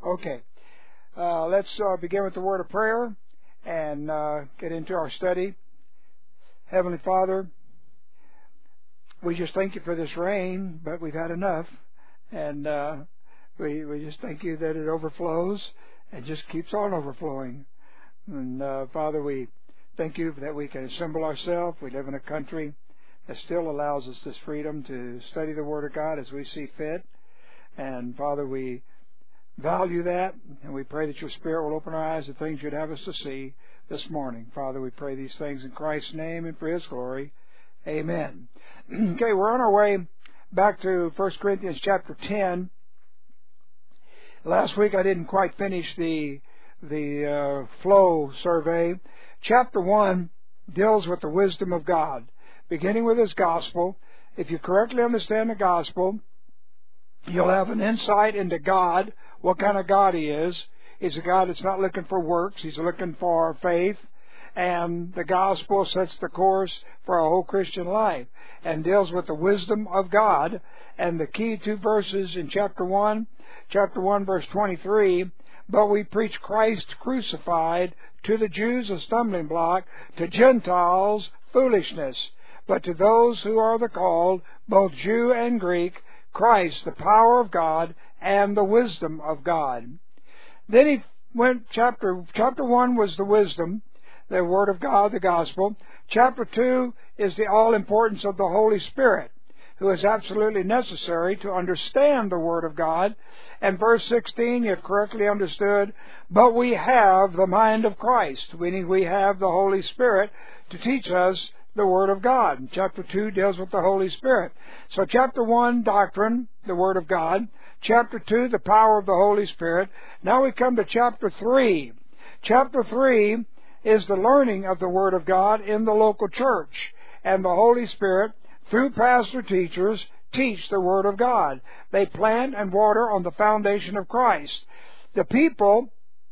Okay. Let's begin with the word of prayer and get into our study. Heavenly Father, we just thank you for this rain, but we've had enough. And we just thank you that it overflows and just keeps on overflowing. And Father, we thank you that we can assemble ourselves. We live in a country that still allows us this freedom to study the Word of God as we see fit. And Father, we value that, and we pray that your Spirit will open our eyes to things you'd have us to see this morning. Father, we pray these things in Christ's name and for His glory. Amen. Okay, we're on our way back to 1 Corinthians chapter 10. Last week I didn't quite finish the flow survey. Chapter 1 deals with the wisdom of God, beginning with His gospel. If you correctly understand the gospel, you'll have an insight into God, what kind of God He is. He's a God that's not looking for works. He's looking for faith. And the gospel sets the course for our whole Christian life and deals with the wisdom of God. And the key two verses in chapter 1 verse 23, but we preach Christ crucified, to the Jews a stumbling block, to Gentiles foolishness, but to those who are the called, both Jew and Greek, Christ, the power of God and the wisdom of God. Then he went, chapter 1 was the wisdom, the Word of God, the Gospel. Chapter 2 is the all-importance of the Holy Spirit, who is absolutely necessary to understand the Word of God. And verse 16, you have correctly understood, but we have the mind of Christ, meaning we have the Holy Spirit to teach us the Word of God. And chapter 2 deals with the Holy Spirit. So chapter 1, doctrine, the Word of God. Chapter 2, the power of the Holy Spirit. Now we come to chapter 3. Chapter 3 is the learning of the Word of God in the local church. And the Holy Spirit, through pastor teachers, teach the Word of God. They plant and water on the foundation of Christ. The people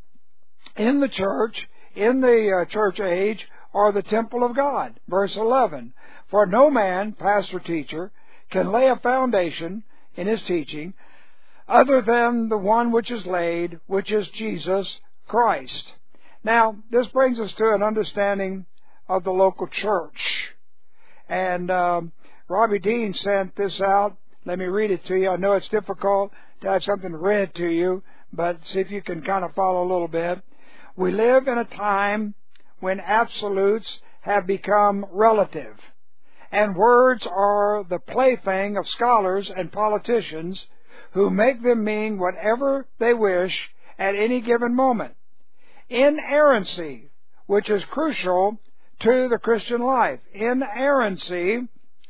in the church, in the church age, are the temple of God. Verse 11, for no man, pastor teacher, can lay a foundation in his teaching other than the one which is laid, which is Jesus Christ. Now, this brings us to an understanding of the local church. And Robbie Dean sent this out. Let me read it to you. I know it's difficult to have something read to you, but see if you can kind of follow a little bit. We live in a time when absolutes have become relative, and words are the plaything of scholars and politicians who make them mean whatever they wish at any given moment. Inerrancy, which is crucial to the Christian life. Inerrancy,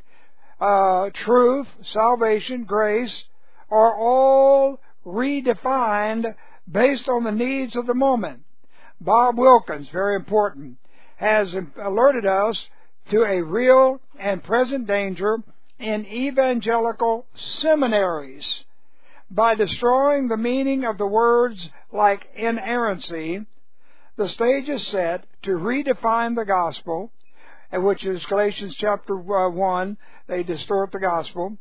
truth, salvation, grace, are all redefined based on the needs of the moment. Bob Wilkins, very important, has alerted us to a real and present danger in evangelical seminaries. By destroying the meaning of the words like inerrancy, the stage is set to redefine the gospel, which is Galatians chapter 1. They distort the gospel.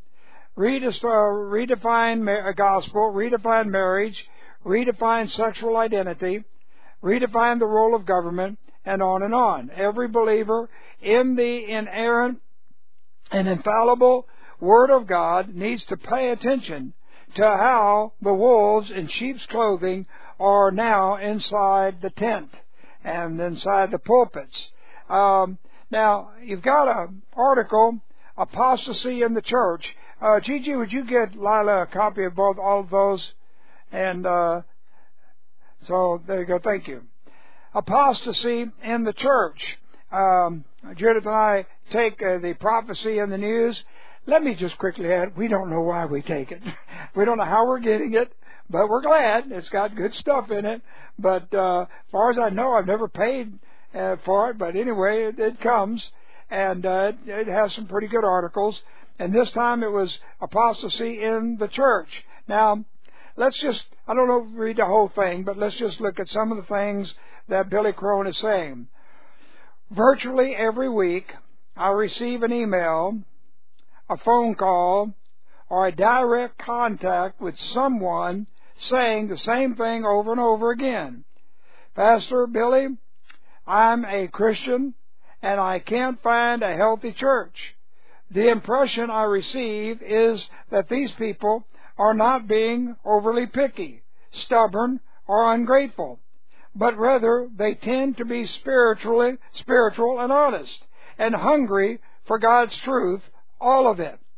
Redefine gospel, redefine marriage, redefine sexual identity, redefine the role of government, and on and on. Every believer in the inerrant and infallible Word of God needs to pay attention to how the wolves in sheep's clothing are now inside the tent and inside the pulpits. Now, you've got an article, Apostasy in the Church. Gigi, would you get Lila a copy of all of those? And so there you go. Thank you. Apostasy in the Church. Judith and I take the prophecy in the news. Let me just quickly add, we don't know why we take it. We don't know how we're getting it, but we're glad. It's got good stuff in it. But as far as I know, I've never paid for it. But anyway, it comes, and it has some pretty good articles. And this time it was apostasy in the church. Now, let's just, I don't know, read the whole thing, but let's just look at some of the things that Billy Crone is saying. Virtually every week, I receive an email, a phone call, or a direct contact with someone saying the same thing over and over again. Pastor Billy, I'm a Christian and I can't find a healthy church. The impression I receive is that these people are not being overly picky, stubborn, or ungrateful, but rather they tend to be spiritual and honest, and hungry for God's truth, all of it.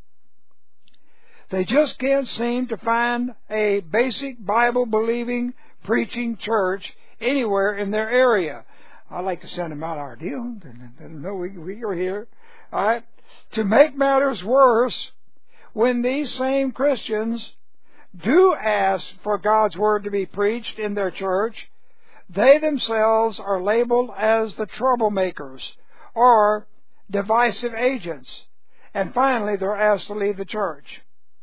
They just can't seem to find a basic Bible-believing, preaching church anywhere in their area. I'd like to send them out our deal. Let them know we are here. All right. To make matters worse, when these same Christians do ask for God's Word to be preached in their church, they themselves are labeled as the troublemakers or divisive agents, and finally they're asked to leave the church.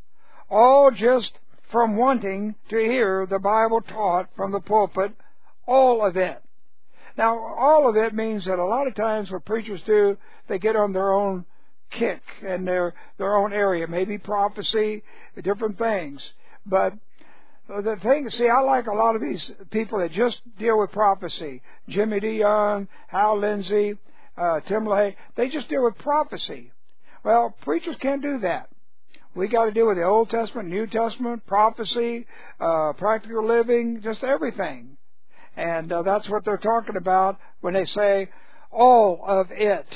All just from wanting to hear the Bible taught from the pulpit, all of it. Now, all of it means that a lot of times what preachers do, they get on their own kick in their own area, maybe prophecy, different things. But the thing, see, I like a lot of these people that just deal with prophecy. Jimmy DeYoung, Hal Lindsey, Tim LaHaye, they just deal with prophecy. Well, preachers can't do that. We got to deal with the Old Testament, New Testament, prophecy, practical living, just everything. And that's what they're talking about when they say all of it.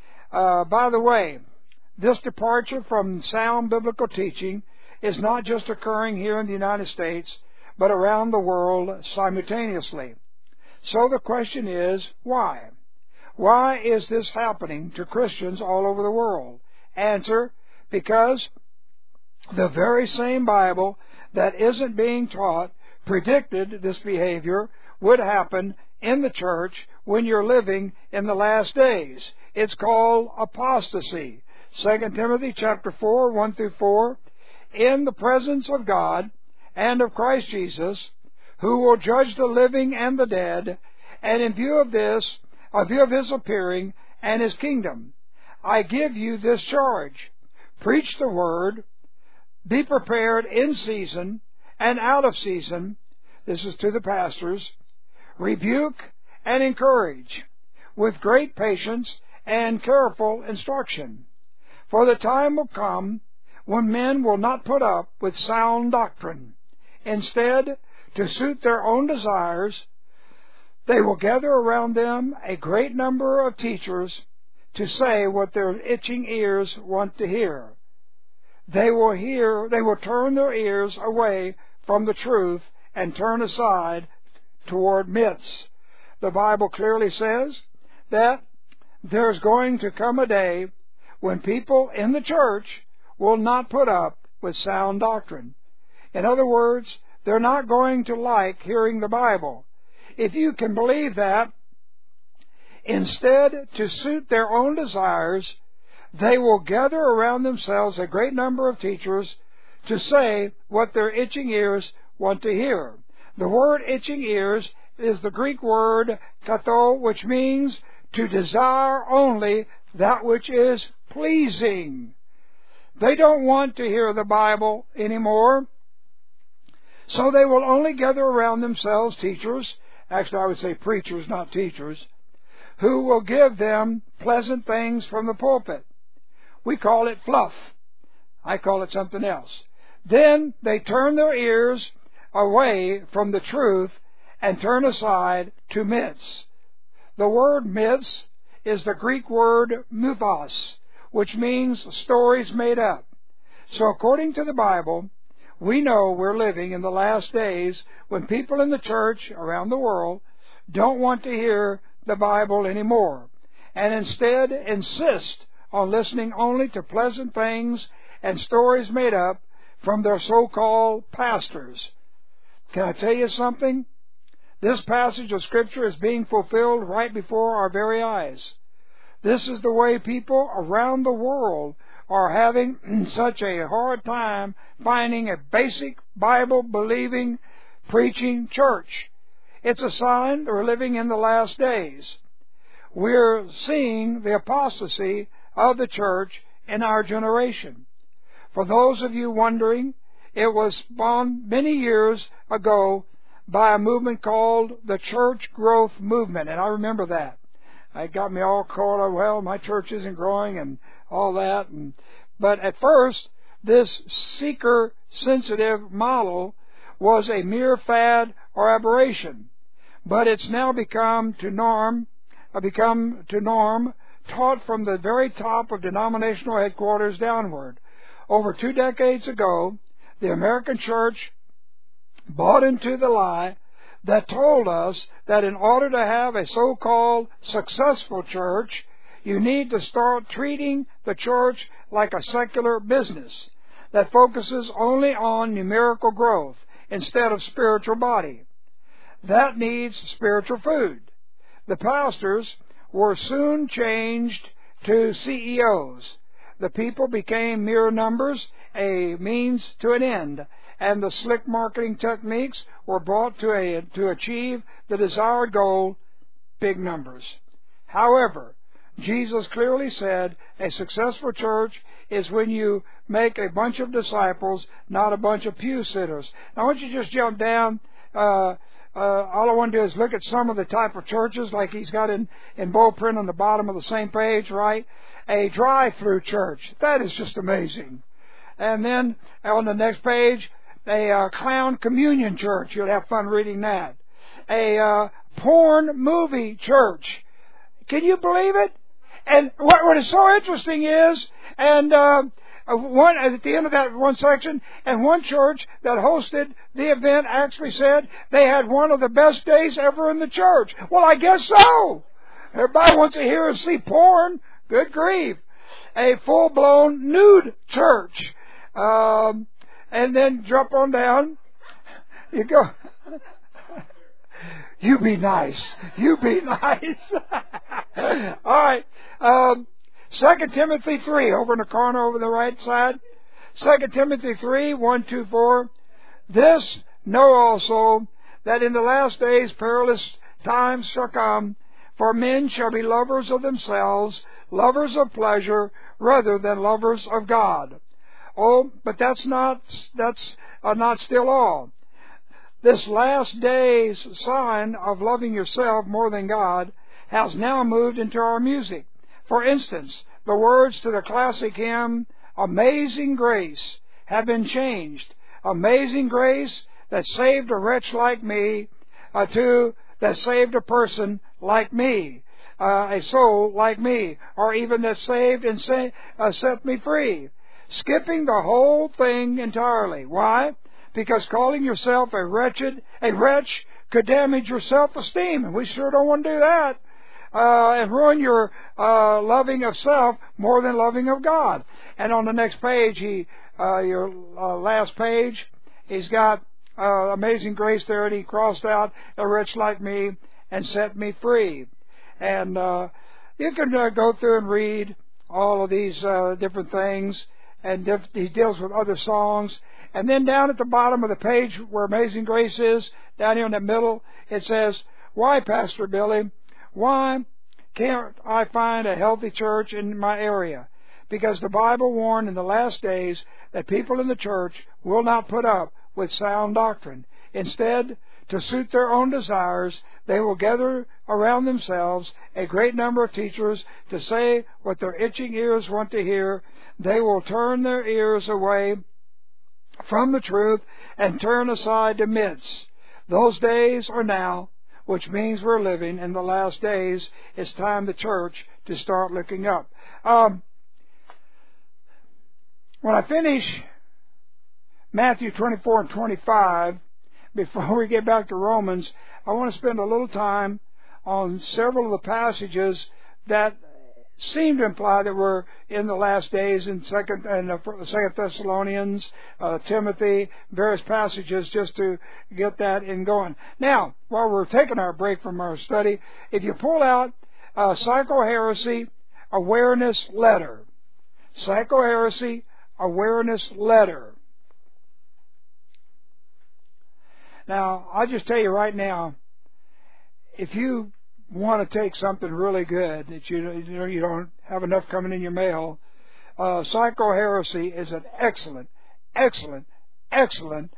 By the way, this departure from sound biblical teaching is not just occurring here in the United States, but around the world simultaneously. So the question is, why? Why is this happening to Christians all over the world? Answer, because the very same Bible that isn't being taught predicted this behavior would happen in the church when you're living in the last days. It's called apostasy. 2 Timothy chapter 4, 1 through 4. In the presence of God and of Christ Jesus, who will judge the living and the dead, and in view of this, a view of His appearing and His kingdom, I give you this charge. Preach the word, be prepared in season and out of season. This is to the pastors. Rebuke and encourage with great patience and careful instruction. For the time will come when men will not put up with sound doctrine. Instead, to suit their own desires, they will gather around them a great number of teachers to say what their itching ears want to hear. They will turn their ears away from the truth and turn aside toward myths. The Bible clearly says that there's going to come a day when people in the church will not put up with sound doctrine. In other words, they're not going to like hearing the Bible. If you can believe that, instead, to suit their own desires, they will gather around themselves a great number of teachers to say what their itching ears want to hear. The word itching ears is the Greek word katho, which means to desire only that which is pleasing. They don't want to hear the Bible anymore, so they will only gather around themselves teachers, actually I would say preachers, not teachers, who will give them pleasant things from the pulpit. We call it fluff. I call it something else. Then they turn their ears away from the truth and turn aside to myths. The word myths is the Greek word mythos, which means stories made up. So according to the Bible, we know we're living in the last days when people in the church around the world don't want to hear the Bible anymore, and instead insist on listening only to pleasant things and stories made up from their so-called pastors. Can I tell you something? This passage of Scripture is being fulfilled right before our very eyes. This is the way people around the world are having such a hard time finding a basic Bible-believing, preaching church. It's a sign that we're living in the last days. We're seeing the apostasy of the church in our generation. For those of you wondering It was spawned many years ago by a movement called the Church Growth Movement, and I remember that. It got me all caught up, well, my church isn't growing and all that. But at first, this seeker-sensitive model was a mere fad or aberration. But it's now become to norm, taught from the very top of denominational headquarters downward. Over 2 decades ago, the American church bought into the lie that told us that in order to have a so-called successful church, you need to start treating the church like a secular business that focuses only on numerical growth instead of spiritual body. That needs spiritual food. The pastors were soon changed to CEOs. The people became mere numbers, a means to an end, and the slick marketing techniques were brought to achieve the desired goal, big numbers. However, Jesus clearly said a successful church is when you make a bunch of disciples, not a bunch of pew sitters. Now, I want you to just jump down. All I want to do is look at some of the type of churches, like he's got in bold print on the bottom of the same page, right? A drive-through church. That is just amazing. And then on the next page, a clown communion church. You'll have fun reading that. A porn movie church. Can you believe it? And what is so interesting is, and one at the end of that one section, and one church that hosted the event actually said they had one of the best days ever in the church. Well, I guess so. Everybody wants to hear and see porn. Good grief. A full-blown nude church. And then drop on down. You go. You be nice. You be nice. All right. 2 Timothy 3, over in the corner over the right side. 2 Timothy 3, 1, 2, 4. This know also, that in the last days perilous times shall come, for men shall be lovers of themselves, lovers of pleasure, rather than lovers of God. Oh, but that's not still all. This last day's sign of loving yourself more than God has now moved into our music. For instance, the words to the classic hymn, Amazing Grace, have been changed. Amazing grace that saved a wretch like me, to that saved a person like me, a soul like me, or even that saved and set me free. Skipping the whole thing entirely. Why? Because calling yourself a wretch could damage your self-esteem, and we sure don't want to do that. And ruin your loving of self more than loving of God. And on the next page, your last page, he's got Amazing Grace there, and he crossed out a wretch like me and set me free. And you can go through and read all of these different things, and he deals with other songs. And then down at the bottom of the page where Amazing Grace is, down here in the middle, it says, why, Pastor Billy? Why can't I find a healthy church in my area? Because the Bible warned in the last days that people in the church will not put up with sound doctrine. Instead, to suit their own desires, they will gather around themselves a great number of teachers to say what their itching ears want to hear. They will turn their ears away from the truth and turn aside to myths. Those days are now, which means we're living in the last days. It's time the church to start looking up. When I finish Matthew 24 and 25, before we get back to Romans, I want to spend a little time on several of the passages that seem to imply that we're in the last days in Second Thessalonians, Timothy, various passages, just to get that in going. Now, while we're taking our break from our study, if you pull out Psychoheresy Awareness Letter, Psychoheresy Awareness Letter. Now, I'll just tell you right now, if you want to take something really good that you don't have enough coming in your mail, Psychoheresy is an excellent excellent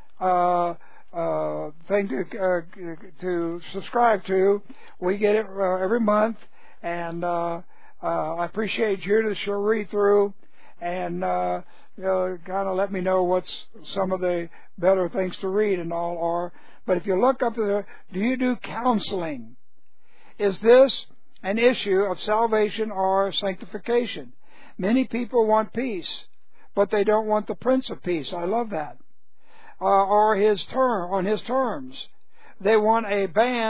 thing to subscribe to. We get it every month, and I appreciate you to sure read through and kind of let me know what's some of the better things to read and all are. But if you look up do you do counseling? Is this an issue of salvation or sanctification? Many people want peace, but they don't want the Prince of Peace. I love that. Or on his terms. They want a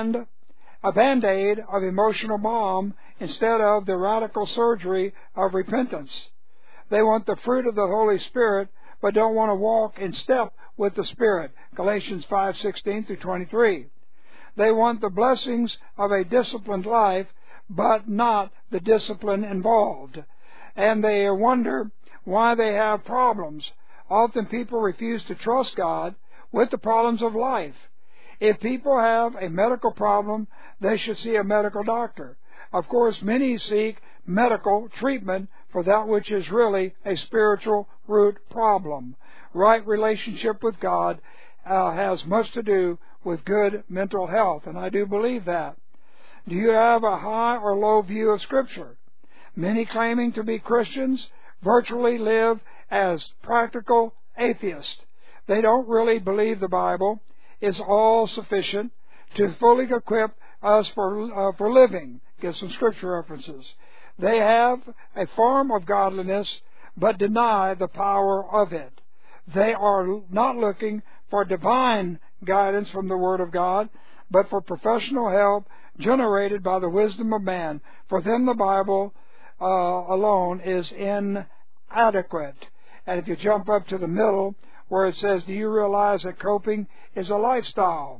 Band-Aid of emotional balm instead of the radical surgery of repentance. They want the fruit of the Holy Spirit, but don't want to walk in step with the Spirit. Galatians 5:16 through 23. They want the blessings of a disciplined life, but not the discipline involved. And they wonder why they have problems. Often people refuse to trust God with the problems of life. If people have a medical problem, they should see a medical doctor. Of course, many seek medical treatment for that which is really a spiritual root problem. Right relationship with God has much to do with good mental health, and I do believe that. Do you have a high or low view of Scripture? Many claiming to be Christians virtually live as practical atheists. They don't really believe the Bible is all sufficient to fully equip us for living. Give some Scripture references. They have a form of godliness, but deny the power of it. They are not looking for divine guidance from the Word of God, but for professional help generated by the wisdom of man. For them, the Bible alone is inadequate. And if you jump up to the middle, where it says, do you realize that coping is a lifestyle?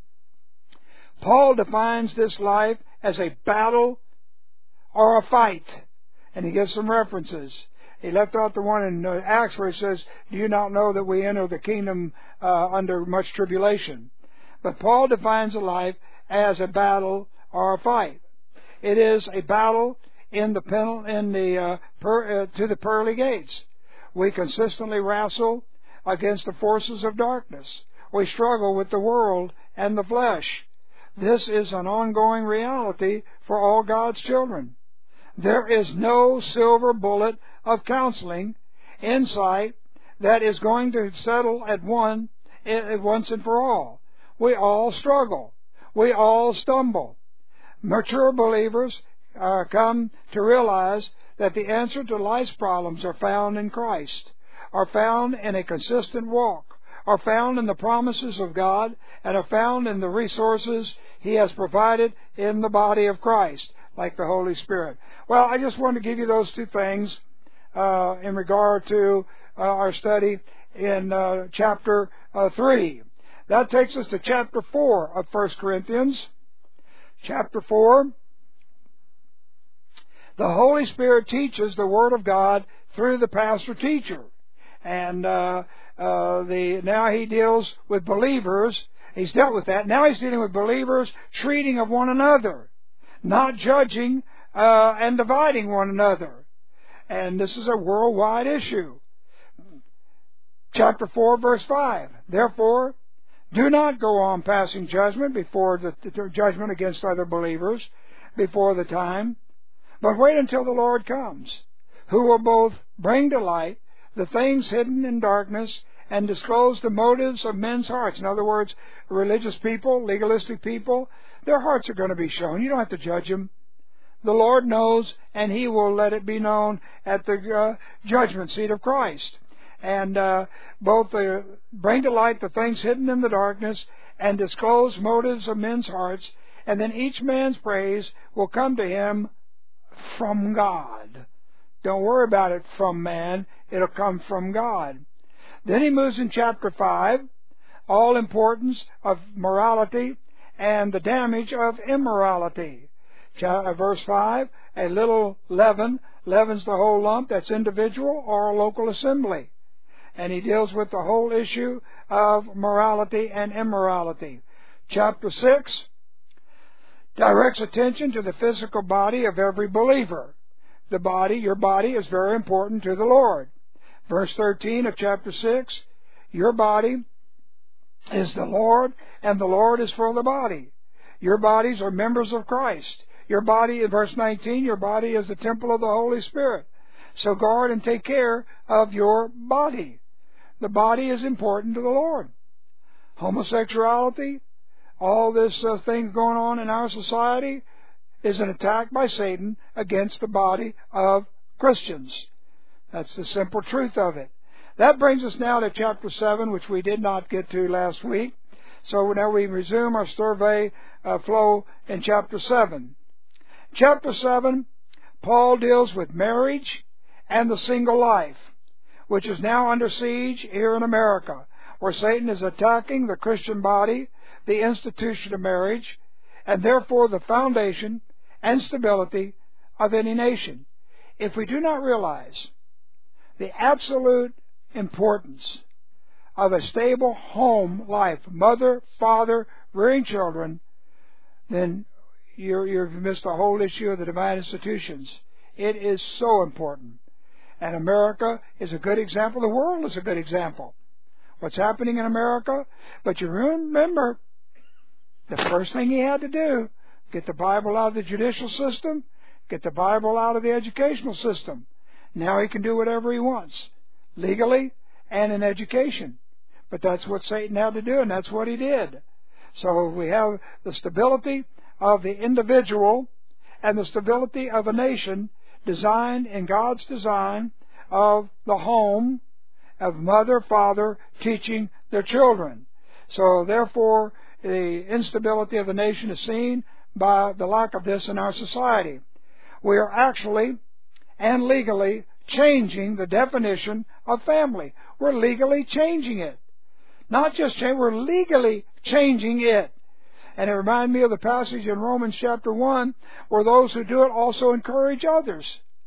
Paul defines this life as a battle or a fight. And he gives some references. He left out the one in Acts where he says, do you not know that we enter the kingdom under much tribulation? But Paul defines a life as a battle or a fight. It is a battle to the pearly gates. We consistently wrestle against the forces of darkness. We struggle with the world and the flesh. This is an ongoing reality for all God's children. There is no silver bullet of counseling, insight, that is going to settle at once and for all. We all struggle. We all stumble. Mature believers come to realize that the answer to life's problems are found in Christ, are found in a consistent walk, are found in the promises of God, and are found in the resources He has provided in the body of Christ, like the Holy Spirit. Well, I just wanted to give you those two things in regard to our study in chapter 3. That takes us to chapter 4 of 1 Corinthians. Chapter 4. The Holy Spirit teaches the Word of God through the pastor-teacher. And now he deals with believers. He's dealt with that. Now he's dealing with believers treating of one another, not judging and dividing one another. And this is a worldwide issue. Chapter 4, verse 5. Therefore, do not go on passing judgment before the judgment against other believers before the time, but wait until the Lord comes, who will both bring to light the things hidden in darkness and disclose the motives of men's hearts. In other words, religious people, legalistic people, their hearts are going to be shown. You don't have to judge them. The Lord knows, and He will let it be known at the judgment seat of Christ. And both bring to light the things hidden in the darkness and disclose motives of men's hearts, and then each man's praise will come to him from God. Don't worry about it from man. It'll come from God. Then he moves in chapter 5, all importance of morality and the damage of immorality. Verse 5, a little leaven leavens the whole lump. That's individual or a local assembly. And he deals with the whole issue of morality and immorality. Chapter 6 directs attention to the physical body of every believer. The body, your body, is very important to the Lord. Verse 13 of chapter 6, Your body is the Lord, and the Lord is for the body. Your bodies are members of Christ. Your body, in verse 19, your body is the temple of the Holy Spirit. So guard and take care of your body. The body is important to the Lord. Homosexuality, all this thing going on in our society is an attack by Satan against the body of Christians. That's the simple truth of it. That brings us now to chapter 7, which we did not get to last week. So now we resume our survey flow in chapter 7. Chapter 7, Paul deals with marriage and the single life, which is now under siege here in America, where Satan is attacking the Christian body, the institution of marriage, and therefore the foundation and stability of any nation. If we do not realize the absolute importance of a stable home life, mother, father, rearing children, then you've missed the whole issue of the divine institutions. It is so important. And America is a good example. The world is a good example. What's happening in America? But you remember, the first thing he had to do, get the Bible out of the judicial system, get the Bible out of the educational system. Now he can do whatever he wants, legally and in education. But that's what Satan had to do, and that's what he did. So we have the stability of the individual and the stability of a nation designed in God's design of the home, of mother, father teaching their children. So therefore, the instability of the nation is seen by the lack of this in our society. We are actually and legally changing the definition of family. We're legally changing it. Not just change, we're legally changing it. And it reminded me of the passage in Romans chapter 1 where those who do it also encourage others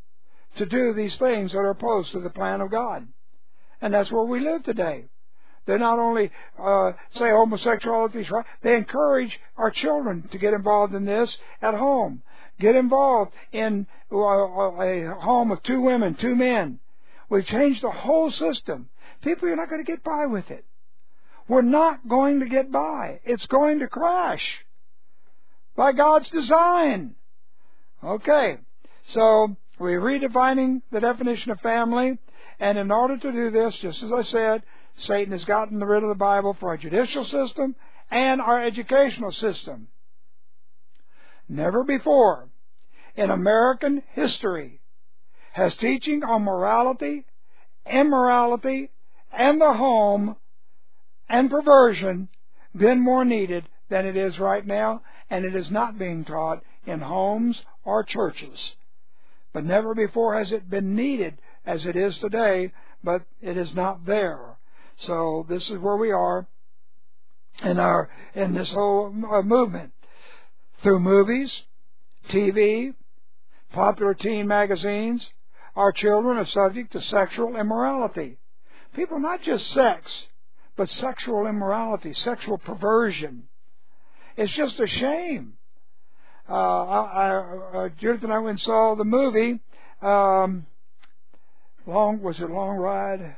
to do these things that are opposed to the plan of God. And that's where we live today. They not only say homosexuality is right, they encourage our children to get involved in this at home. Get involved in a home with 2 women, 2 men. We've changed the whole system. People, you're not going to get by with it. We're not going to get by. It's going to crash by God's design. Okay, so we're redefining the definition of family, and in order to do this, just as I said, Satan has gotten rid of the Bible for our judicial system and our educational system. Never before in American history has teaching on morality, immorality, and the home and perversion been more needed than it is right now, and it is not being taught in homes or churches. But never before has it been needed as it is today, but it is not there. So this is where we are in this whole movement. Through movies, TV, popular teen magazines, our children are subject to sexual immorality. People, not just sex, but sexual immorality, sexual perversion. It's just a shame. Judith and I went and saw the movie, Long Ride?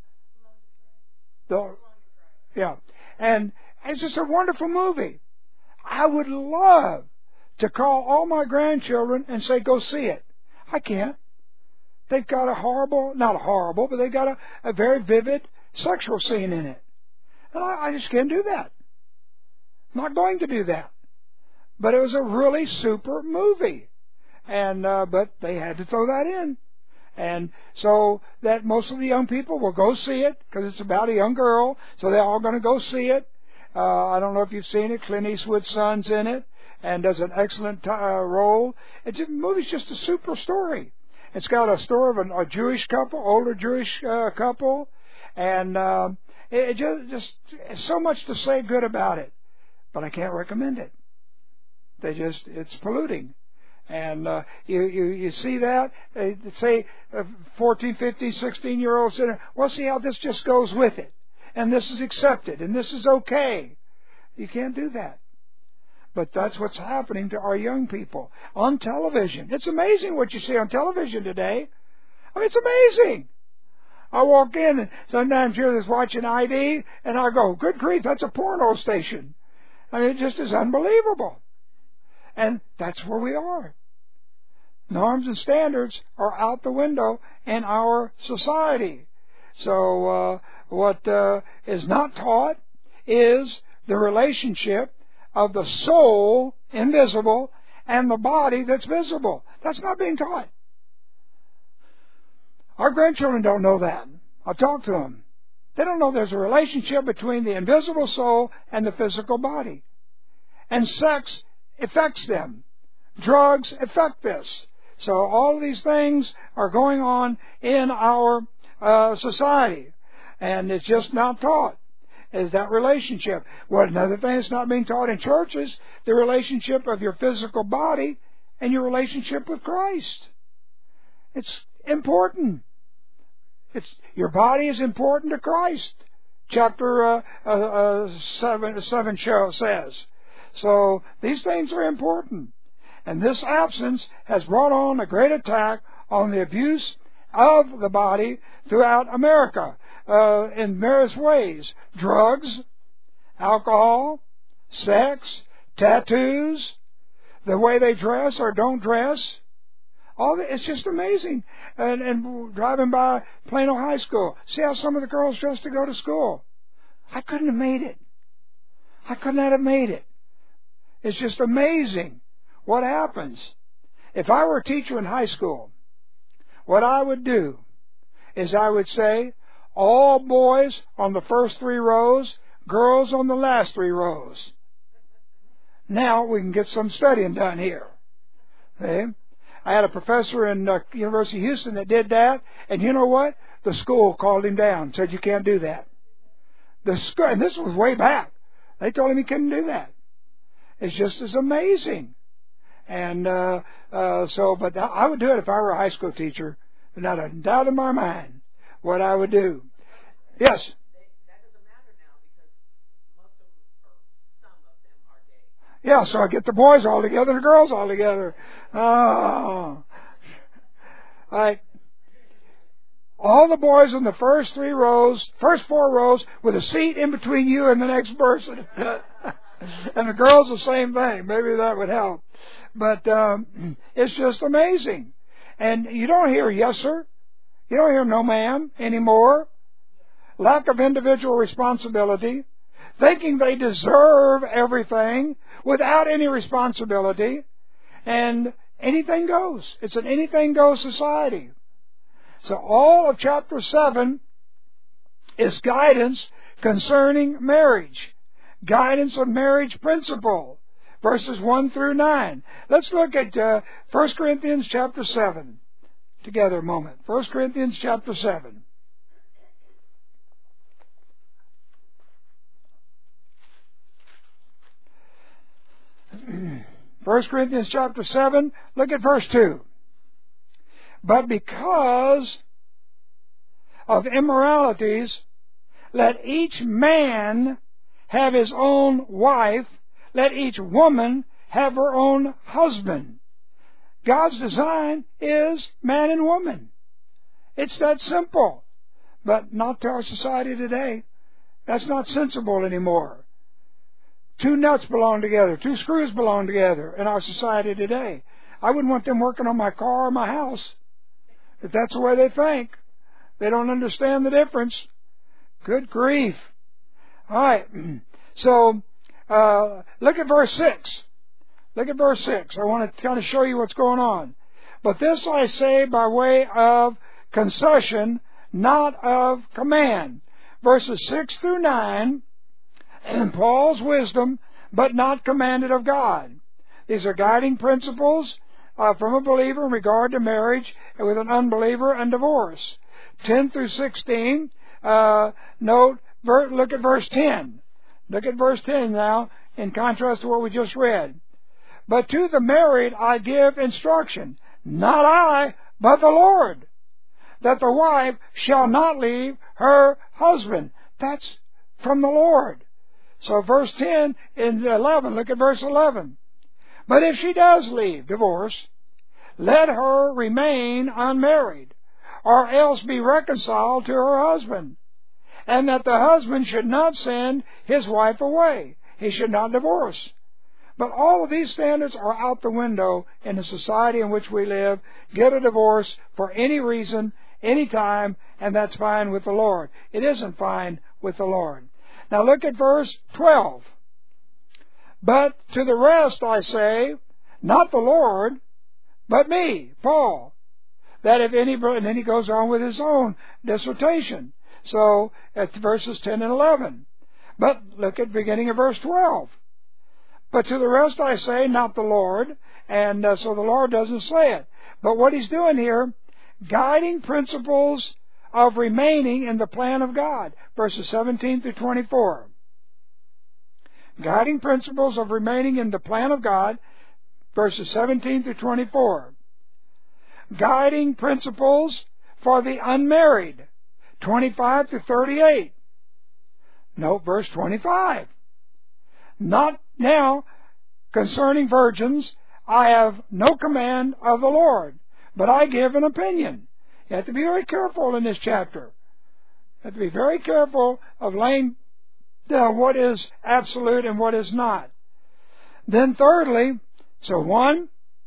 Yeah. And it's just a wonderful movie. I would love to call all my grandchildren and say, go see it. I can't. They've got but they've got a very vivid sexual scene in it. And I just can't do that. I'm not going to do that. But it was a really super movie. And but they had to throw that in. And so that most of the young people will go see it because it's about a young girl. So they're all going to go see it. I don't know if you've seen it. Clint Eastwood's son's in it and does an excellent role. The movie's just a super story. It's got a story of a Jewish couple, older Jewish couple, and it just so much to say good about it. But I can't recommend it. It's polluting. And you see that, say 14, 15, 16-year-olds, well, see how this just goes with it. And this is accepted, and this is okay. You can't do that. But that's what's happening to our young people on television. It's amazing what you see on television today. I mean, it's amazing. I walk in and sometimes here there's watching ID and I go, good grief, that's a porno station. I mean, it just is unbelievable. And that's where we are. Norms and standards are out the window in our society. So what is not taught is the relationship of the soul, invisible, and the body that's visible. That's not being taught. Our grandchildren don't know that. I'll talk to them. They don't know there's a relationship between the invisible soul and the physical body. And sex affects them. Drugs affect this. So all of these things are going on in our society. And it's just not taught, is that relationship. Well, another thing that's not being taught in churches, the relationship of your physical body and your relationship with Christ. It's important. Your body is important to Christ. Chapter 7 says. So these things are important. And this absence has brought on a great attack on the abuse of the body throughout America in various ways. Drugs, alcohol, sex, tattoos, the way they dress or don't dress. It's just amazing. And driving by Plano High School, see how some of the girls dress to go to school. I couldn't have made it. I could not have made it. It's just amazing what happens. If I were a teacher in high school, what I would do is I would say, all boys on the first 3 rows, girls on the last 3 rows. Now we can get some studying done here. Okay? I had a professor in University of Houston that did that, and you know what? The school called him down, said you can't do that. And this was way back. They told him he couldn't do that. It's just as amazing. And but I would do it if I were a high school teacher. Not a doubt in my mind what I would do. Yes? That doesn't matter now because most of them, or some of them, are gay. Yeah, so I get the boys all together, the girls all together. Oh. All the boys in the first 4 rows, with a seat in between you and the next person. And the girls the same thing. Maybe that would help. But it's just amazing. And you don't hear yes, sir. You don't hear no, ma'am anymore. Lack of individual responsibility. Thinking they deserve everything without any responsibility. And anything goes. It's an anything goes society. So all of chapter 7 is guidance concerning marriage. Guidance of marriage principle. Verses 1 through 9. Let's look at 1 Corinthians chapter 7 together a moment. 1 Corinthians chapter 7. First Corinthians chapter 7, look at verse 2. But because of immoralities, let each man have his own wife, let each woman have her own husband. God's design is man and woman. It's that simple. But not to our society today. That's not sensible anymore. 2 nuts belong together. 2 screws belong together in our society today. I wouldn't want them working on my car or my house. If that's the way they think. They don't understand the difference. Good grief. All right. So, look at verse 6. Look at verse 6. I want to kind of show you what's going on. But this I say by way of concession, not of command. Verses 6 through 9, and Paul's wisdom, but not commanded of God. These are guiding principles from a believer in regard to marriage and with an unbeliever and divorce. 10 through 16, look at verse 10. Look at verse 10 now, in contrast to what we just read. But to the married I give instruction, not I, but the Lord, that the wife shall not leave her husband. That's from the Lord. So verse 10 and 11, look at verse 11. But if she does leave, divorce, let her remain unmarried, or else be reconciled to her husband, and that the husband should not send his wife away. He should not divorce. But all of these standards are out the window in the society in which we live. Get a divorce for any reason, any time, and that's fine with the Lord. It isn't fine with the Lord. Now look at verse 12. But to the rest I say, not the Lord, but me, Paul, that if any, and then he goes on with his own dissertation. So at verses 10 and 11. But look at beginning of verse 12. But to the rest I say, not the Lord. And so the Lord doesn't say it. But what he's doing here, guiding principles of remaining in the plan of God. Verses 17 through 24. Guiding principles of remaining in the plan of God. Verses 17 through 24. Guiding principles for the unmarried. 25 to 38. Note verse 25. Not now, concerning virgins, I have no command of the Lord, but I give an opinion. You have to be very careful in this chapter. You have to be very careful of laying down what is absolute and what is not. Then thirdly, so 1,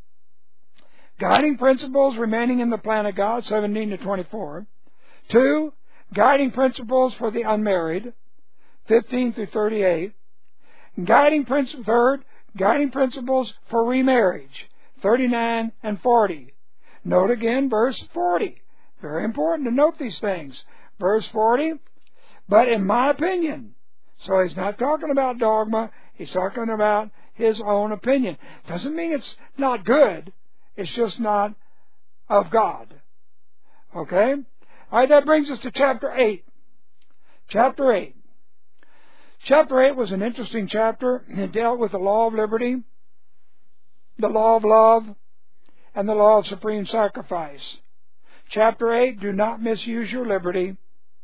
guiding principles remaining in the plan of God, 17 to 24. 2, guiding principles for the unmarried, 15 through 38. Third, guiding principles for remarriage, 39 and 40. Note again verse 40. Very important to note these things. Verse 40, but in my opinion. So he's not talking about dogma, he's talking about his own opinion. Doesn't mean it's not good, it's just not of God. Okay? All right, that brings us to chapter 8. Chapter 8. Chapter 8 was an interesting chapter. It dealt with the law of liberty, the law of love, and the law of supreme sacrifice. Chapter 8, do not misuse your liberty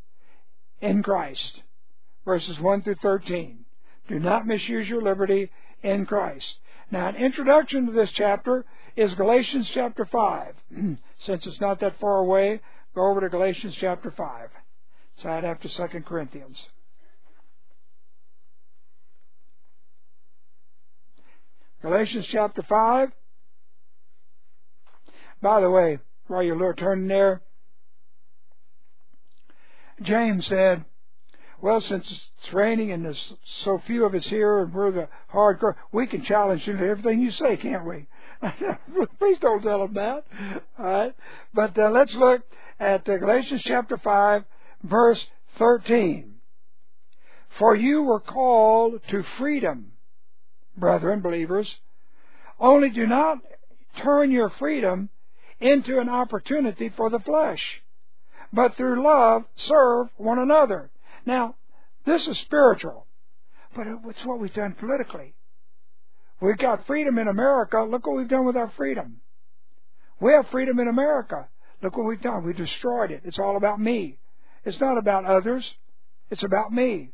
in Christ. Verses 1 through 13. Do not misuse your liberty in Christ. Now, an introduction to this chapter is Galatians chapter 5. Since it's not that far away, go over to Galatians chapter 5. It's right after 2 Corinthians. Galatians chapter 5. By the way, while you're turning there, James said, well, since it's raining and there's so few of us here and we're the hardcore, we can challenge you to everything you say, can't we? Please don't tell them that. All right. But let's look at Galatians chapter 5, verse 13. For you were called to freedom, brethren, believers, only do not turn your freedom into an opportunity for the flesh, but through love serve one another. Now, this is spiritual, but it's what we've done politically. We've got freedom in America. Look what we've done with our freedom. We have freedom in America. Look what we've done. We destroyed it. It's all about me. It's not about others. It's about me.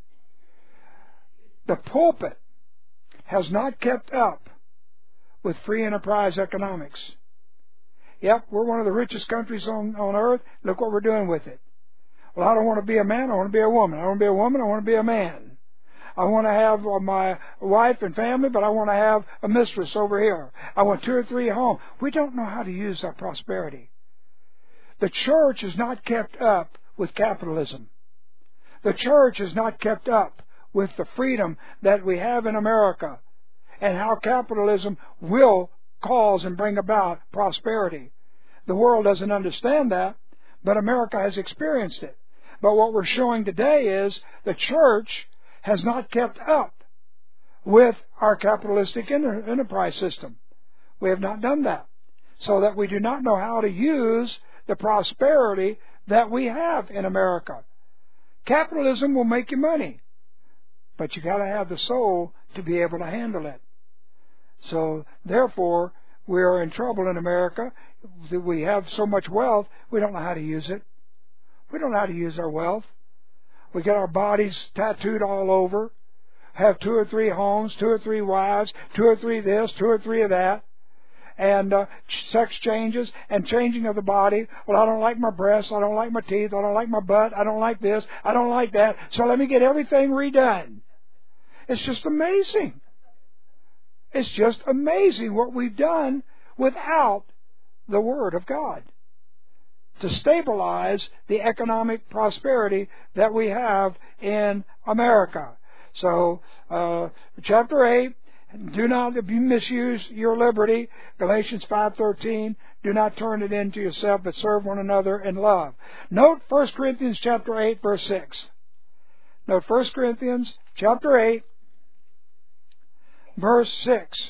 The pulpit has not kept up with free enterprise economics. Yep, we're one of the richest countries on earth. Look what we're doing with it. Well, I don't want to be a man. I want to be a woman. I don't want to be a woman. I want to be a man. I want to have my wife and family, but I want to have a mistress over here. I want 2 or 3 at home. We don't know how to use our prosperity. The church has not kept up with capitalism. The church has not kept up with the freedom that we have in America and how capitalism will cause and bring about prosperity. The world doesn't understand that, but America has experienced it. But what we're showing today is the church has not kept up with our capitalistic enterprise system. We have not done that, so that we do not know how to use the prosperity that we have in America. Capitalism will make you money, but you got to have the soul to be able to handle it. So, therefore, we are in trouble in America. We have so much wealth, we don't know how to use it. We don't know how to use our wealth. We get our bodies tattooed all over, have 2 or 3 homes, 2 or 3 wives, 2 or 3 this, 2 or 3 of that, and sex changes and changing of the body. Well, I don't like my breasts, I don't like my teeth, I don't like my butt, I don't like this, I don't like that, so let me get everything redone. It's just amazing. It's just amazing what we've done without the Word of God to stabilize the economic prosperity that we have in America. So, chapter 8, do not misuse your liberty. Galatians 5:13, do not turn it into yourself, but serve one another in love. Note 1 Corinthians chapter 8, verse 6. Note 1 Corinthians chapter 8, verse 6.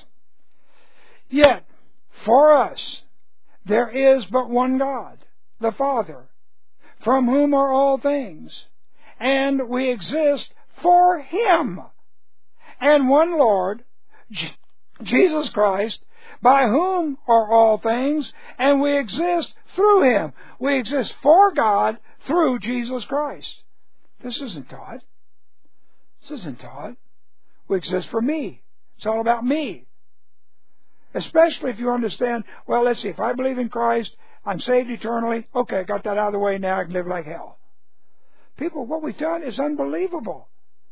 Yet, for us, there is but one God, the Father, from whom are all things, and we exist for Him, and one Lord, Jesus Christ, by whom are all things, and we exist through Him. We exist for God through Jesus Christ. This isn't God. This isn't God. We exist for me. It's all about me. Especially if you understand, well, let's see, if I believe in Christ, I'm saved eternally. Okay, I got that out of the way now, I can live like hell. People, what we've done is unbelievable.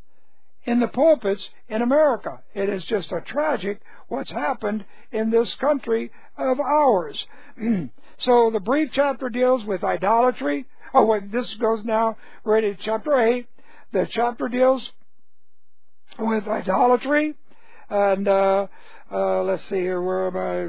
In the pulpits in America, it is just a tragic what's happened in this country of ours. So the brief chapter deals with idolatry. Oh, wait, this goes now right to chapter 8. The chapter deals with idolatry. And let's see here, where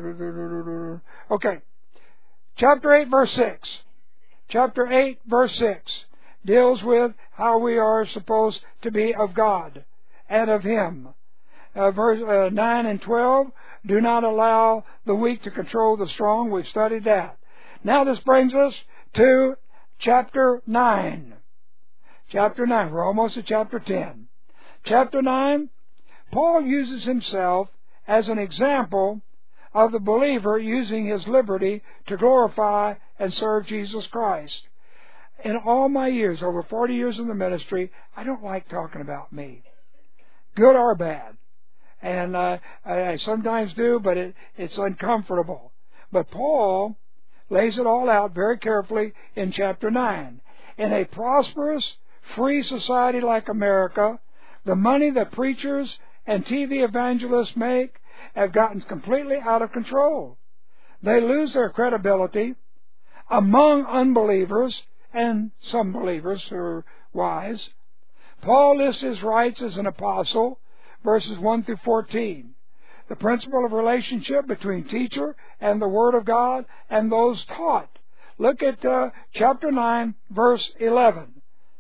am I? Okay. Chapter 8, verse 6. Chapter 8, verse 6 deals with how we are supposed to be of God and of Him. Verse 9 and 12, do not allow the weak to control the strong. We've studied that. Now this brings us to chapter 9. Chapter 9. We're almost at chapter 10. Chapter 9, Paul uses himself as an example of the believer using his liberty to glorify and serve Jesus Christ. In all my years, over 40 years in the ministry, I don't like talking about me, good or bad. And I sometimes do, but it's uncomfortable. But Paul lays it all out very carefully in chapter 9. In a prosperous, free society like America, the money that preachers and TV evangelists make have gotten completely out of control. They lose their credibility among unbelievers and some believers who are wise. Paul lists his rights as an apostle, verses 1 through 14. The principle of relationship between teacher and the Word of God and those taught. Look at chapter 9, verse 11.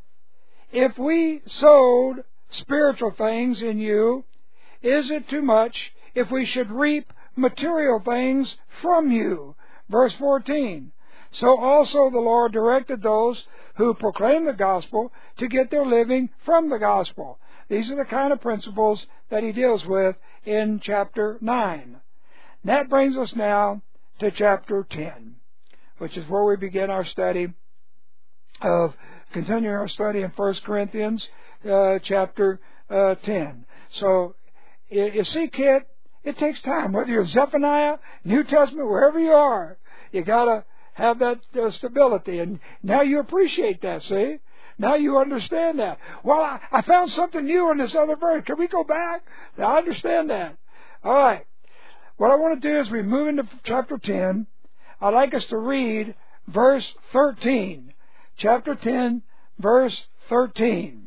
If we sowed spiritual things in you, is it too much if we should reap material things from you? Verse 14. So also the Lord directed those who proclaim the gospel to get their living from the gospel. These are the kind of principles that he deals with in chapter 9. That brings us now to chapter 10, which is where we begin our study of, continuing our study in 1 Corinthians chapter 10. So, you see, kid, it takes time. Whether you're Zephaniah, New Testament, wherever you are, you got to have that stability. And now you appreciate that, see? Now you understand that. Well, I found something new in this other verse. Can we go back? Now, I understand that. All right. What I want to do is we move into chapter 10. I'd like us to read verse 13. Chapter 10, verse 13.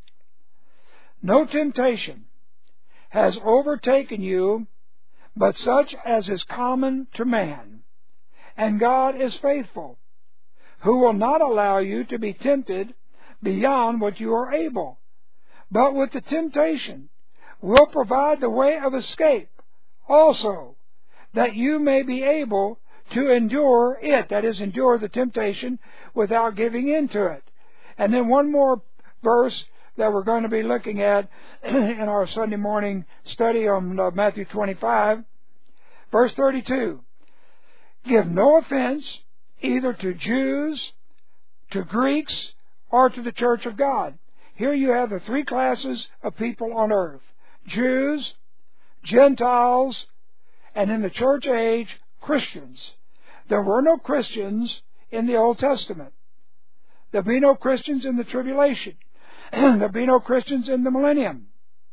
No temptation has overtaken you, but such as is common to man. And God is faithful, who will not allow you to be tempted beyond what you are able, but with the temptation will provide the way of escape also, that you may be able to endure it, that is, endure the temptation without giving in to it. And then one more verse that we're going to be looking at in our Sunday morning study on Matthew 25, verse 32. Give no offense either to Jews, to Greeks, or to the church of God. Here you have the three classes of people on earth: Jews, Gentiles, and in the church age, Christians. There were no Christians in the Old Testament. There'll be no Christians in the tribulation. There'll be no Christians in the millennium.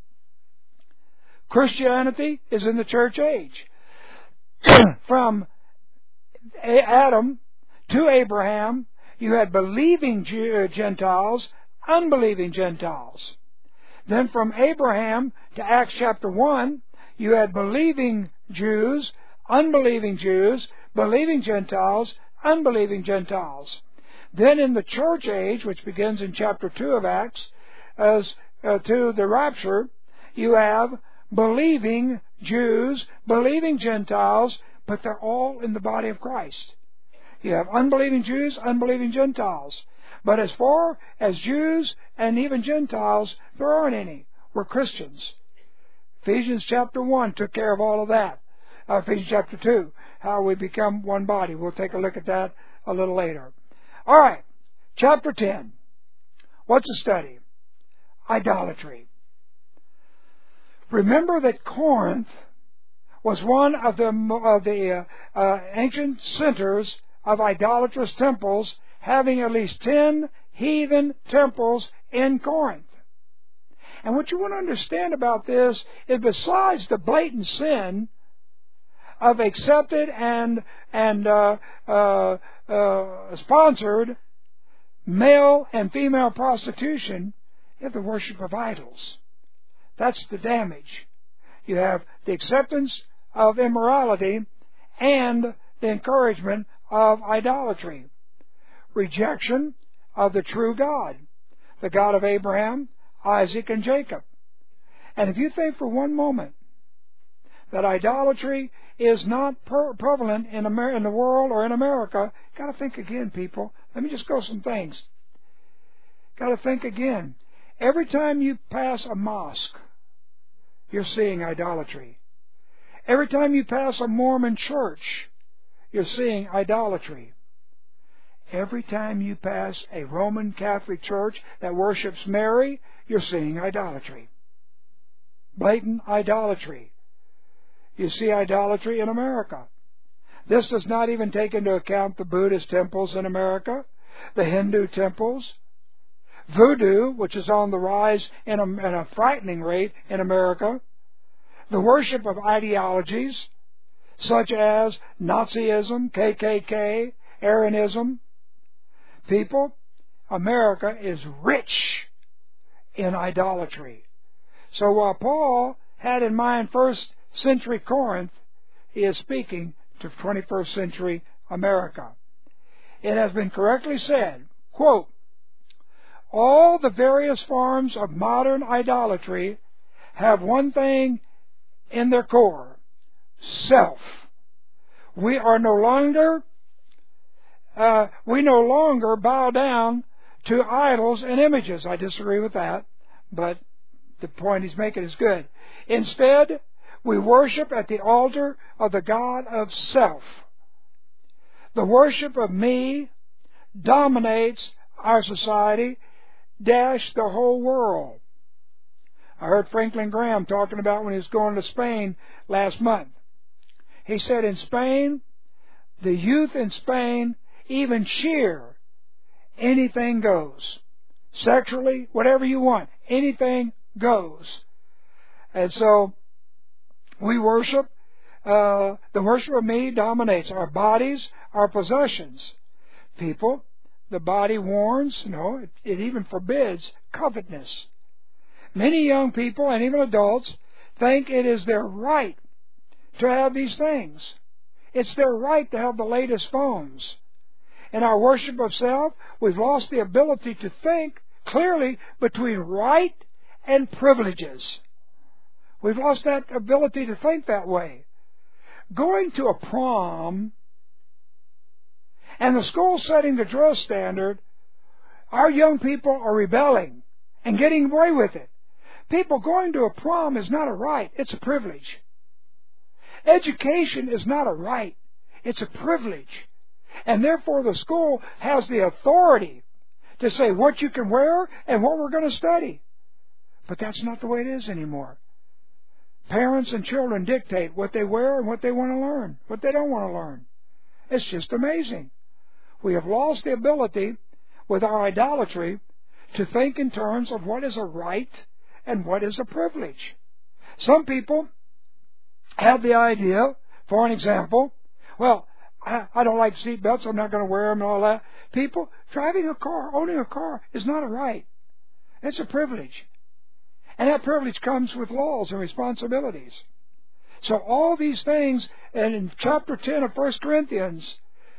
Christianity is in the church age. From Adam to Abraham, you had believing Gentiles, unbelieving Gentiles. Then from Abraham to Acts chapter 1, you had believing Jews, unbelieving Jews, believing Gentiles, unbelieving Gentiles. Then in the church age, which begins in chapter 2 of Acts, as to the rapture, you have believing Jews, believing Gentiles, but they're all in the body of Christ. You have unbelieving Jews, unbelieving Gentiles. But as far as Jews and even Gentiles, there aren't any. We're Christians. Ephesians chapter 1 took care of all of that. Ephesians chapter 2, how we become one body. We'll take a look at that a little later. All right, chapter 10. What's the study? Idolatry. Remember that Corinth was one of the ancient centers of idolatrous temples, having at least 10 heathen temples in Corinth. And what you want to understand about this is, besides the blatant sin of accepted and sponsored male and female prostitution, you have the worship of idols. That's the damage. You have the acceptance of immorality and the encouragement of idolatry. Rejection of the true God, the God of Abraham, Isaac, and Jacob. And if you think for one moment that idolatry is not prevalent in the world or in America, got to think again, people. Let me just go some things. Got to think again. Every time you pass a mosque, you're seeing idolatry. Every time you pass a Mormon church, you're seeing idolatry. Every time you pass a Roman Catholic church that worships Mary, you're seeing idolatry. Blatant idolatry. You see idolatry in America. This does not even take into account the Buddhist temples in America, the Hindu temples, voodoo, which is on the rise in a frightening rate in America, the worship of ideologies such as Nazism, KKK, Arianism. People, America is rich in idolatry. So while Paul had in mind first century Corinth, he is speaking to 21st century America. It has been correctly said, quote, all the various forms of modern idolatry have one thing in their core: self. We no longer bow down to idols and images. I disagree with that, but the point he's making is good. Instead, we worship at the altar of the God of self. The worship of me dominates our society, the whole world. I heard Franklin Graham talking about when he was going to Spain last month. He said in Spain, the youth in Spain even cheer. Anything goes. Sexually, whatever you want, anything goes. And so we worship, the worship of me dominates our bodies, our possessions. People, the body warns, it even forbids covetousness. Many young people and even adults think it is their right to have these things. It's their right to have the latest phones. In our worship of self, we've lost the ability to think clearly between right and privileges. We've lost that ability to think that way. Going to a prom and the school setting the dress standard, our young people are rebelling and getting away with it. People, going to a prom is not a right, it's a privilege. Education is not a right, it's a privilege. And therefore the school has the authority to say what you can wear and what we're going to study. But that's not the way it is anymore. parents and children dictate what they wear and what they want to learn, what they don't want to learn. It's just amazing. We have lost the ability with our idolatry to think in terms of what is a right and what is a privilege. Some people have the idea, for an example, well, I don't like seatbelts, I'm not going to wear them and all that. People, driving a car, owning a car is not a right. It's a privilege. And that privilege comes with laws and responsibilities. So all these things, and in chapter 10 of 1 Corinthians,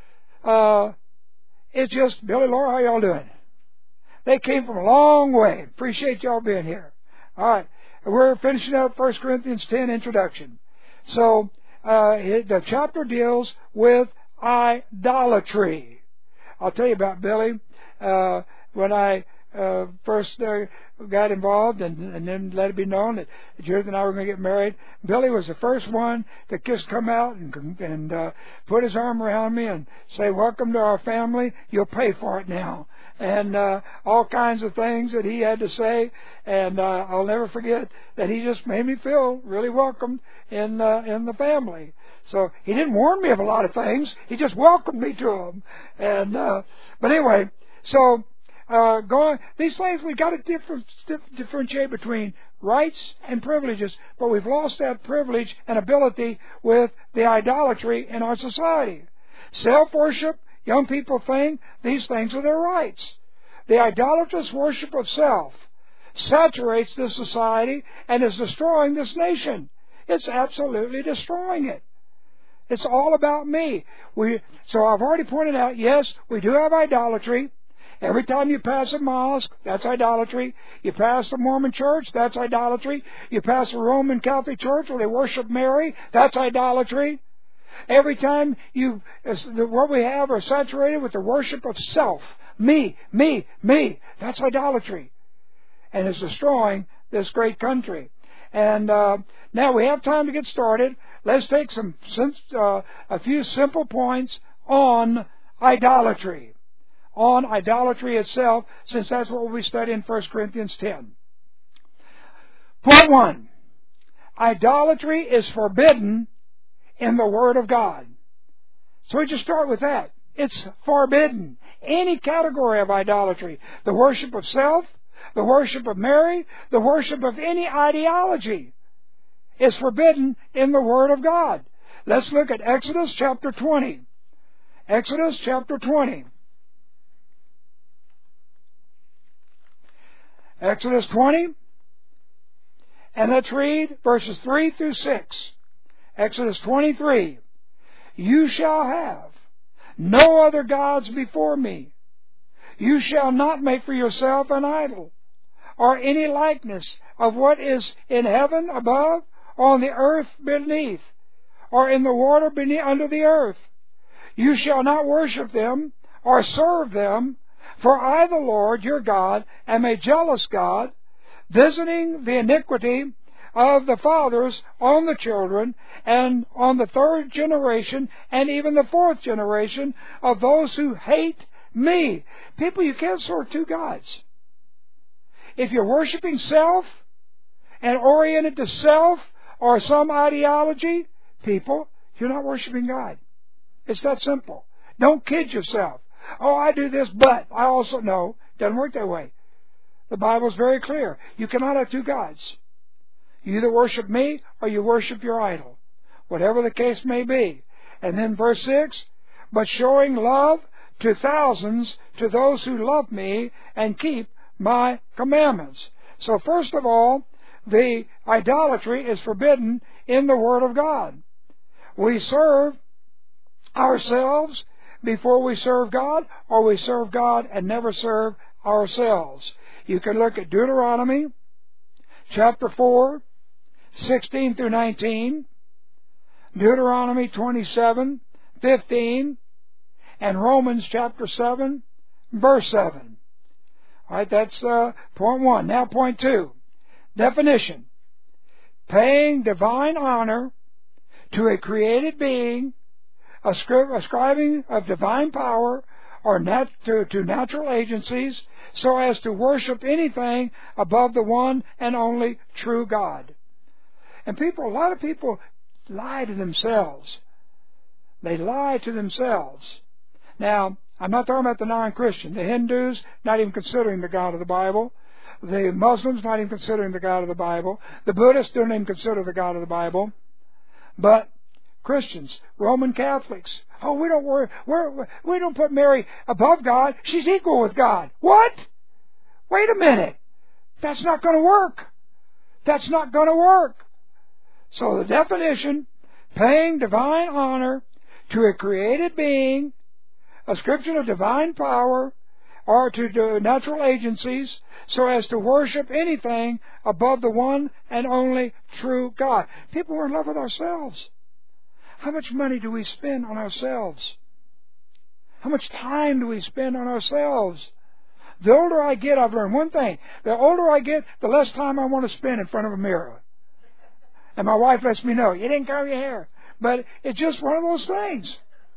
it's just, Billy, Laura, how y'all doing? They came from a long way. Appreciate y'all being here. All right. We're finishing up 1 Corinthians 10 introduction. So the chapter deals with idolatry. I'll tell you about Billy. When I first got involved and then let it be known that Judith and I were going to get married, Billy was the first one to just come out and put his arm around me and say, welcome to our family, you'll pay for it now. And all kinds of things that he had to say, and I'll never forget that he just made me feel really welcomed in the family. So he didn't warn me of a lot of things; he just welcomed me to them. And but anyway, so these things we got to differentiate between rights and privileges, but we've lost that privilege and ability with the idolatry in our society. Self-worship. Young people think these things are their rights. The idolatrous worship of self saturates this society and is destroying this nation. It's absolutely destroying it. It's all about me. So I've already pointed out, yes, we do have idolatry. Every time you pass a mosque, that's idolatry. You pass the Mormon church, that's idolatry. You pass the Roman Catholic church where they worship Mary, that's idolatry. Every time what we have are saturated with the worship of self. Me. That's idolatry. And it's destroying this great country. And now we have time to get started. Let's take a few simple points on idolatry. On idolatry itself, since that's what we study in 1 Corinthians 10. Point 1. Idolatry is forbidden in the Word of God. So we just start with that. It's forbidden. Any category of idolatry. The worship of self, the worship of Mary, the worship of any ideology is forbidden in the Word of God. Let's look at Exodus chapter 20. Exodus chapter 20. Exodus 20. And let's read verses 3 through 6. Exodus 23, you shall have no other gods before me. You shall not make for yourself an idol, or any likeness of what is in heaven above, or on the earth beneath, or in the water beneath under the earth. You shall not worship them, or serve them, for I, the Lord your God, am a jealous God, visiting the iniquity of the fathers on the children, and on the third generation, and even the fourth generation of those who hate me. People, you can't serve two gods. If you're worshiping self and oriented to self or some ideology, people, you're not worshiping God. It's that simple. Don't kid yourself. Oh, I do this, but I also know. It doesn't work that way. The Bible's very clear. You cannot have two gods. You either worship me or you worship your idol. Whatever the case may be. And then verse 6, but showing love to thousands to those who love me and keep my commandments. So first of all, the idolatry is forbidden in the Word of God. We serve ourselves before we serve God, or we serve God and never serve ourselves. You can look at Deuteronomy chapter 4, 16 through 19, Deuteronomy 27, 15, and Romans chapter 7, verse 7. All right, that's point 1. Now point 2. Definition. Paying divine honor to a created being, ascribing of divine power or to natural agencies, so as to worship anything above the one and only true God. And a lot of people lie to themselves. They lie to themselves. Now, I'm not talking about the non-Christian. The Hindus, not even considering the God of the Bible. The Muslims, not even considering the God of the Bible. The Buddhists don't even consider the God of the Bible. But Christians, Roman Catholics, oh, we don't put Mary above God. She's equal with God. What? Wait a minute. That's not going to work. That's not going to work. So the definition, paying divine honor to a created being, ascription of divine power, or to natural agencies, so as to worship anything above the one and only true God. People are in love with ourselves. How much money do we spend on ourselves? How much time do we spend on ourselves? The older I get, I've learned one thing. The older I get, the less time I want to spend in front of a mirror. And my wife lets me know, you didn't comb your hair. But it's just one of those things.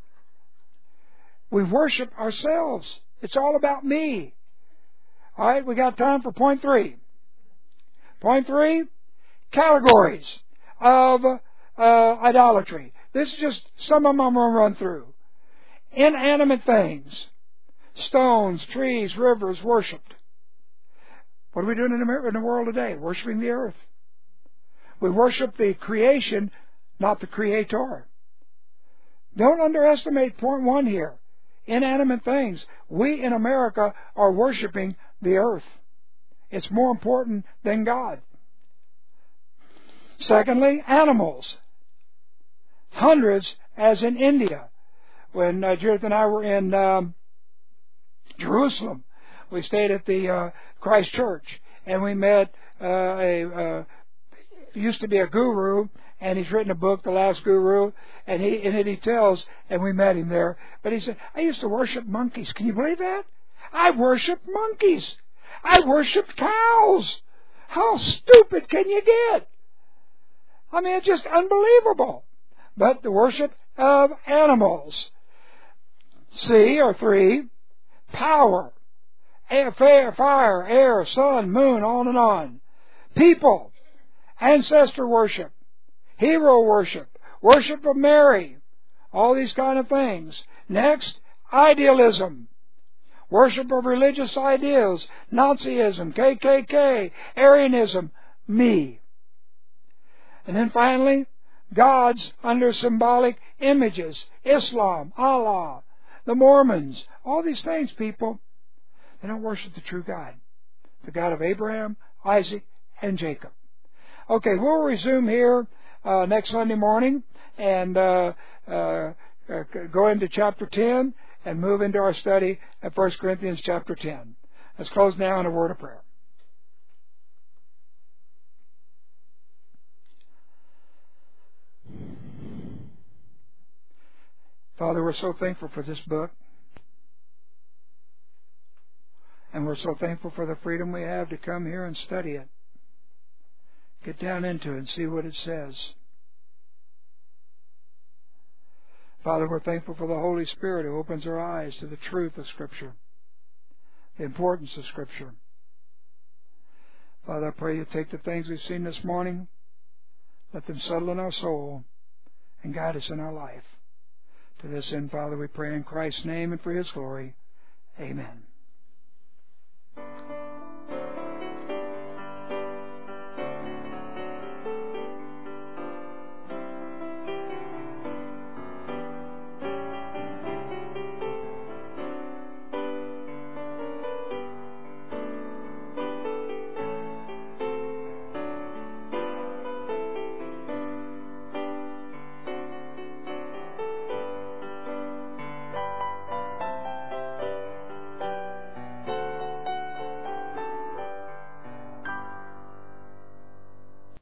We worship ourselves. It's all about me. All right, we got time for point 3. Point 3, categories of idolatry. This is just some of them I'm going to run through. Inanimate things. Stones, trees, rivers, worshipped. What are we doing in the world today? Worshipping the earth. We worship the creation, not the Creator. Don't underestimate point 1 here. Inanimate things. We in America are worshiping the earth. It's more important than God. Secondly, animals. Hundreds, as in India. When Judith and I were in Jerusalem, we stayed at the Christ Church, and we met used to be a guru, and he's written a book, The Last Guru, and he tells, and we met him there, but he said, I used to worship monkeys. Can you believe that? I worshiped monkeys. I worshiped cows. How stupid can you get? I mean, it's just unbelievable. But the worship of animals. C, or 3, power, fire, air, sun, moon, on and on. People, ancestor worship, hero worship, worship of Mary, all these kind of things. Next, idealism, worship of religious ideals, Nazism, KKK, Aryanism, me. And then finally, gods under symbolic images, Islam, Allah, the Mormons, all these things, people, they don't worship the true God, the God of Abraham, Isaac, and Jacob. Okay, we'll resume here next Sunday morning and go into chapter 10 and move into our study at 1 Corinthians chapter 10. Let's close now in a word of prayer. Father, we're so thankful for this book. And we're so thankful for the freedom we have to come here and study it. Get down into it and see what it says. Father, we're thankful for the Holy Spirit who opens our eyes to the truth of Scripture, the importance of Scripture. Father, I pray you take the things we've seen this morning, let them settle in our soul, and guide us in our life. To this end, Father, we pray in Christ's name and for His glory. Amen.